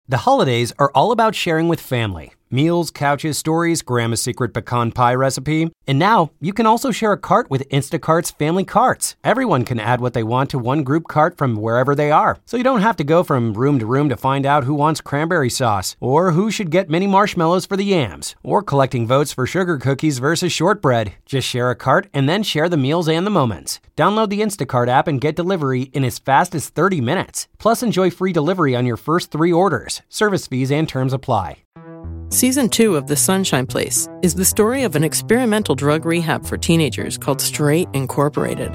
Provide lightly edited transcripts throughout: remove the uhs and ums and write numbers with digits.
The holidays are all about sharing with family. Meals, couches, stories, Grandma's secret pecan pie recipe. And now, you can also share a cart with Instacart's Family Carts. Everyone can add what they want to one group cart from wherever they are. So you don't have to go from room to find out who wants cranberry sauce, or who should get mini marshmallows for the yams, or collecting votes for sugar cookies versus shortbread. Just share a cart and then share the meals and the moments. Download the Instacart app and get delivery in as fast as 30 minutes. Plus, enjoy free delivery on your first 3 orders. Service fees and terms apply. Season 2 of The Sunshine Place is the story of an experimental drug rehab for teenagers called Straight Incorporated,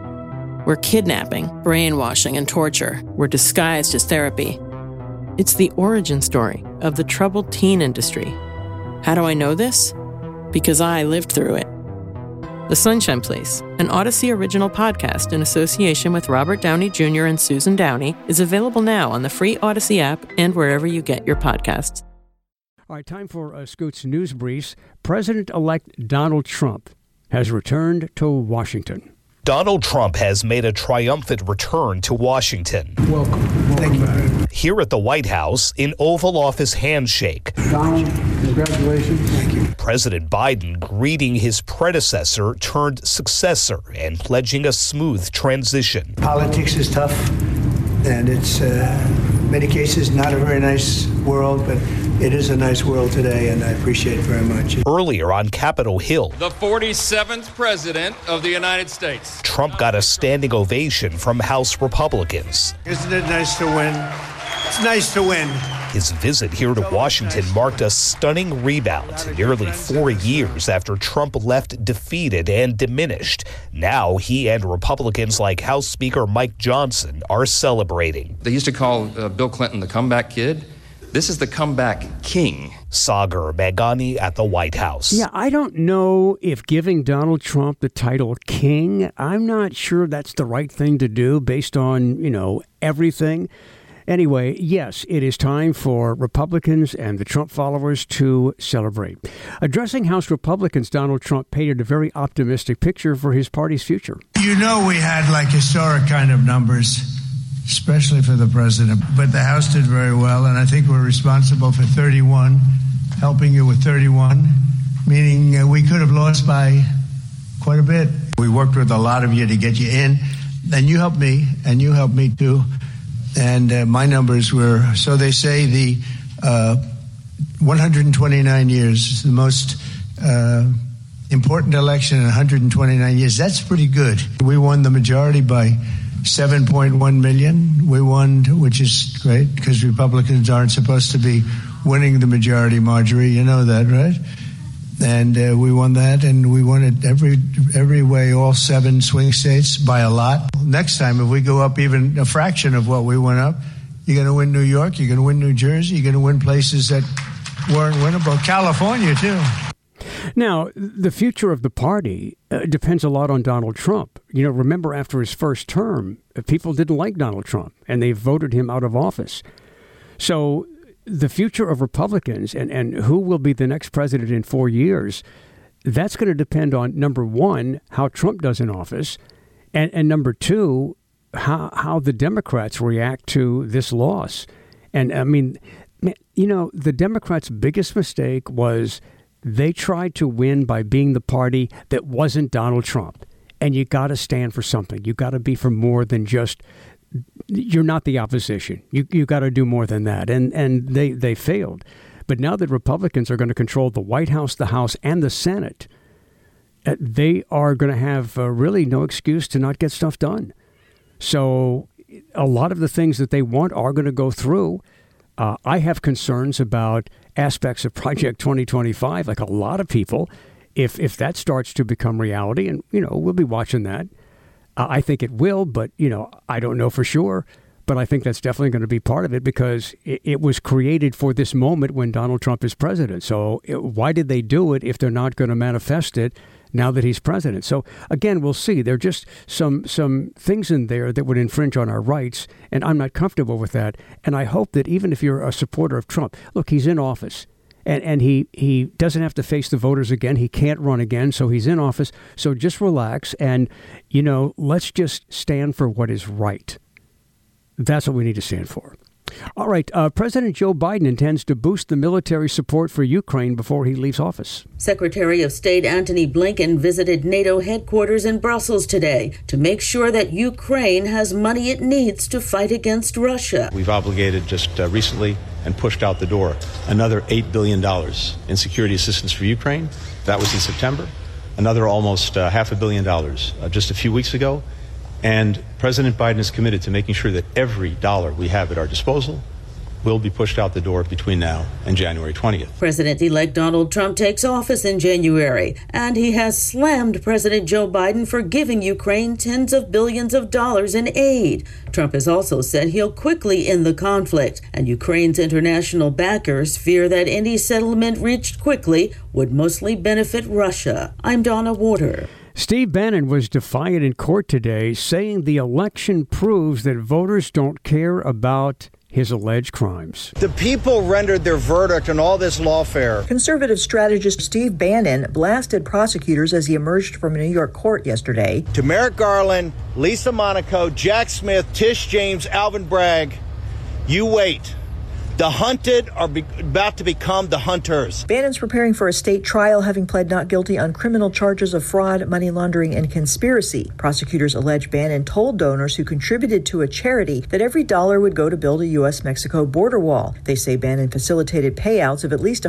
where kidnapping, brainwashing, and torture were disguised as therapy. It's the origin story of the troubled teen industry. How do I know this? Because I lived through it. The Sunshine Place, an Odyssey original podcast in association with Robert Downey Jr. and Susan Downey, is available now on the free Odyssey app and wherever you get your podcasts. All right, time for Scoot's News Briefs. President-elect Donald Trump has returned to Washington. Donald Trump has made a triumphant return to Washington. Welcome. Thank you. Here at the White House, an Oval Office handshake. Donald, congratulations. Thank you. President Biden greeting his predecessor turned successor and pledging a smooth transition. Politics is tough, and it's, in many cases, not a very nice world, but it is a nice world today, and I appreciate it very much. Earlier on Capitol Hill, the 47th President of the United States. Trump got a standing ovation from House Republicans. Isn't it nice to win? It's nice to win. His visit here to Washington marked a stunning rebound nearly 4 years after Trump left defeated and diminished. Now he and Republicans like House Speaker Mike Johnson are celebrating. They used to call Bill Clinton the comeback kid. This is the comeback king. Sagar Meghani at the White House. Yeah, I don't know if giving Donald Trump the title king, I'm not sure that's the right thing to do based on, everything. Anyway, yes, it is time for Republicans and the Trump followers to celebrate. Addressing House Republicans, Donald Trump painted a very optimistic picture for his party's future. We had historic kind of numbers, especially for the president. But the House did very well, and I think we're responsible for 31, helping you with 31, meaning we could have lost by quite a bit. We worked with a lot of you to get you in, and you helped me, and you helped me too. And my numbers were, so they say, the 129 years is the most important election in 129 years. That's pretty good. We won the majority by 7.1 million. We won, which is great, because Republicans aren't supposed to be winning the majority, Marjorie. You know that, right? And we won that, and we won it every way, all 7 swing states by a lot. Next time, if we go up even a fraction of what we went up, you're going to win New York, you're going to win New Jersey, you're going to win places that weren't winnable. California, too. Now, the future of the party depends a lot on Donald Trump. Remember, after his first term, people didn't like Donald Trump, and they voted him out of office. So the future of Republicans and who will be the next president in 4 years, that's going to depend on, number one, how Trump does in office, and number two, how the Democrats react to this loss. And, the Democrats' biggest mistake was they tried to win by being the party that wasn't Donald Trump. And you got to stand for something. You got to be for more than just, you're not the opposition. You got to do more than that. And they failed. But now that Republicans are going to control the White House, the House, and the Senate, they are going to have really no excuse to not get stuff done. So a lot of the things that they want are going to go through. I have concerns about aspects of Project 2025, like a lot of people, if that starts to become reality. And, we'll be watching that. I think it will, but, I don't know for sure. But I think that's definitely going to be part of it because it was created for this moment when Donald Trump is president. So why did they do it if they're not going to manifest it now that he's president? So, again, we'll see. There are just some things in there that would infringe on our rights, and I'm not comfortable with that. And I hope that even if you're a supporter of Trump, look, he's in office. And he doesn't have to face the voters again. He can't run again, so he's in office. So just relax and, let's just stand for what is right. That's what we need to stand for. All right. President Joe Biden intends to boost the military support for Ukraine before he leaves office. Secretary of State Antony Blinken visited NATO headquarters in Brussels today to make sure that Ukraine has money it needs to fight against Russia. We've obligated just recently and pushed out the door another $8 billion in security assistance for Ukraine. That was in September. Another almost $500 million just a few weeks ago. And President Biden is committed to making sure that every dollar we have at our disposal will be pushed out the door between now and January 20th. President-elect Donald Trump takes office in January, and he has slammed President Joe Biden for giving Ukraine tens of billions of dollars in aid. Trump has also said he'll quickly end the conflict, and Ukraine's international backers fear that any settlement reached quickly would mostly benefit Russia. I'm Donna Warder. Steve Bannon was defiant in court today, saying the election proves that voters don't care about his alleged crimes. The people rendered their verdict on all this lawfare. Conservative strategist Steve Bannon blasted prosecutors as he emerged from a New York court yesterday. To Merrick Garland, Lisa Monaco, Jack Smith, Tish James, Alvin Bragg, you wait. The hunted are about to become the hunters. Bannon's preparing for a state trial, having pled not guilty on criminal charges of fraud, money laundering, and conspiracy. Prosecutors allege Bannon told donors who contributed to a charity that every dollar would go to build a U.S.-Mexico border wall. They say Bannon facilitated payouts of at least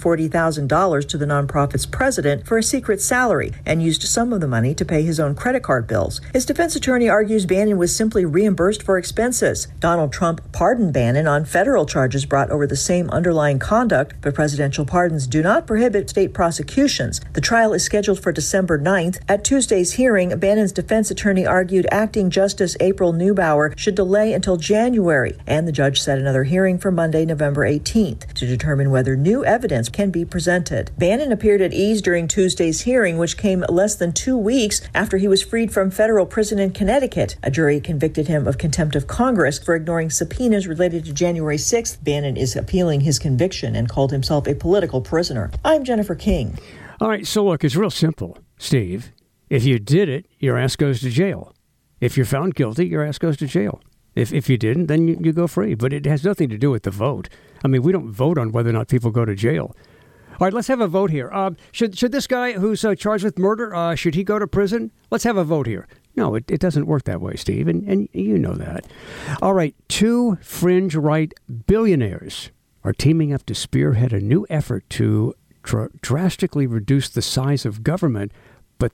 $140,000 to the nonprofit's president for a secret salary and used some of the money to pay his own credit card bills. His defense attorney argues Bannon was simply reimbursed for expenses. Donald Trump pardoned Bannon on federal charges brought over the same underlying conduct, but presidential pardons do not prohibit state prosecutions. The trial is scheduled for December 9th. At Tuesday's hearing, Bannon's defense attorney argued acting Justice April Neubauer should delay until January, and the judge set another hearing for Monday, November 18th, to determine whether new evidence can be presented. Bannon appeared at ease during Tuesday's hearing, which came less than 2 weeks after he was freed from federal prison in Connecticut. A jury convicted him of contempt of Congress for ignoring subpoenas related to January 6th. Bannon is appealing his conviction and called himself a political prisoner. I'm Jennifer King. All right, so look, it's real simple, Steve. If you did it, your ass goes to jail. If you're found guilty, your ass goes to jail. If you didn't, then you go free. But it has nothing to do with the vote. I mean, we don't vote on whether or not people go to jail. All right, let's have a vote here. Should this guy who's charged with murder, should he go to prison? Let's have a vote here. No, it doesn't work that way, Steve, and you know that. All right, 2 fringe right billionaires are teaming up to spearhead a new effort to drastically reduce the size of government, but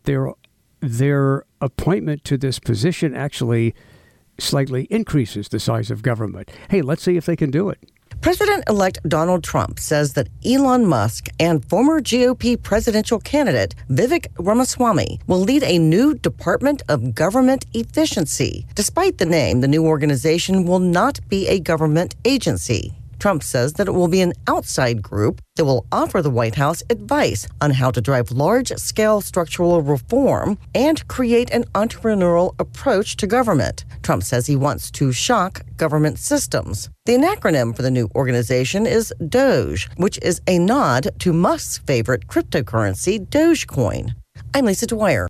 their appointment to this position actually slightly increases the size of government. Hey, let's see if they can do it. President-elect Donald Trump says that Elon Musk and former GOP presidential candidate Vivek Ramaswamy will lead a new Department of Government Efficiency. Despite the name, the new organization will not be a government agency. Trump says that it will be an outside group that will offer the White House advice on how to drive large-scale structural reform and create an entrepreneurial approach to government. Trump says he wants to shock government systems. The acronym for the new organization is DOGE, which is a nod to Musk's favorite cryptocurrency, Dogecoin. I'm Lisa Dwyer.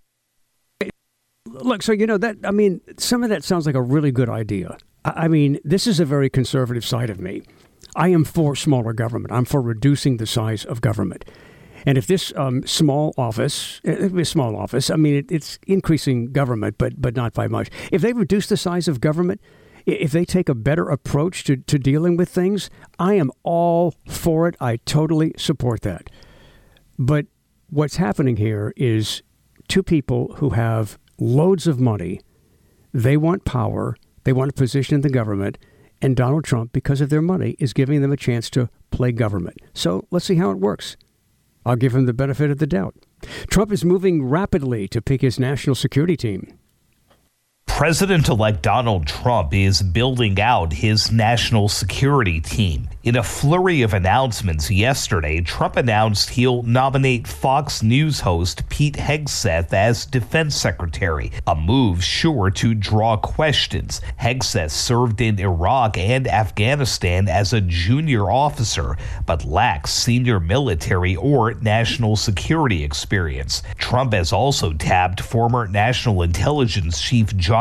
Look, so some of that sounds like a really good idea. I mean, this is a very conservative side of me. I am for smaller government. I'm for reducing the size of government. And if this small office, I mean, it's increasing government, but not by much. If they reduce the size of government, if they take a better approach to dealing with things, I am all for it. I totally support that. But what's happening here is 2 people who have loads of money. They want power. They want a position in the government. And Donald Trump, because of their money, is giving them a chance to play government. So let's see how it works. I'll give him the benefit of the doubt. Trump is moving rapidly to pick his national security team. President-elect Donald Trump is building out his national security team. In a flurry of announcements yesterday, Trump announced he'll nominate Fox News host Pete Hegseth as defense secretary, a move sure to draw questions. Hegseth served in Iraq and Afghanistan as a junior officer, but lacks senior military or national security experience. Trump has also tabbed former National Intelligence Chief John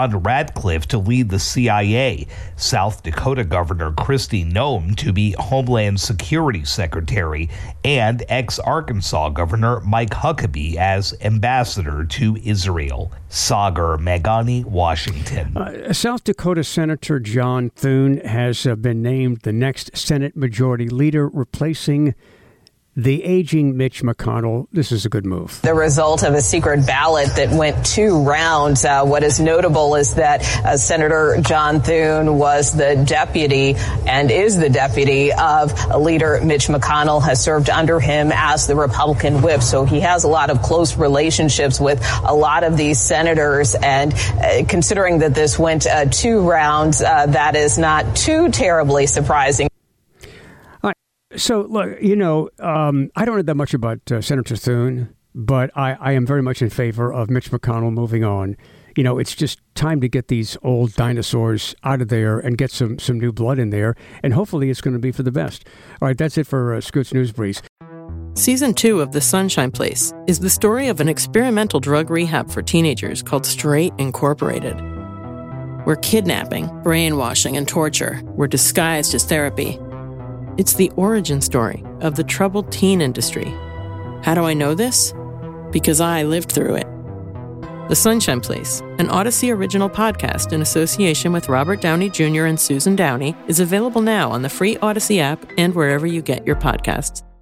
John Ratcliffe to lead the CIA, South Dakota Governor Kristi Noem to be Homeland Security Secretary, and ex-Arkansas Governor Mike Huckabee as ambassador to Israel. Sagar Meghani, Washington. South Dakota Senator John Thune has been named the next Senate Majority Leader, replacing the aging Mitch McConnell. This is a good move. The result of a secret ballot that went 2 rounds. What is notable is that Senator John Thune was the deputy and is the deputy of leader Mitch McConnell, has served under him as the Republican whip. So he has a lot of close relationships with a lot of these senators. And considering that this went 2 rounds, that is not too terribly surprising. So, look, I don't know that much about Senator Thune, but I am very much in favor of Mitch McConnell moving on. It's just time to get these old dinosaurs out of there and get some new blood in there, and hopefully it's going to be for the best. All right, that's it for Scoot's News Breeze. Season 2 of The Sunshine Place is the story of an experimental drug rehab for teenagers called Straight Incorporated, where kidnapping, brainwashing, and torture were disguised as therapy. It's the origin story of the troubled teen industry. How do I know this? Because I lived through it. The Sunshine Place, an Odyssey original podcast in association with Robert Downey Jr. and Susan Downey, is available now on the free Odyssey app and wherever you get your podcasts.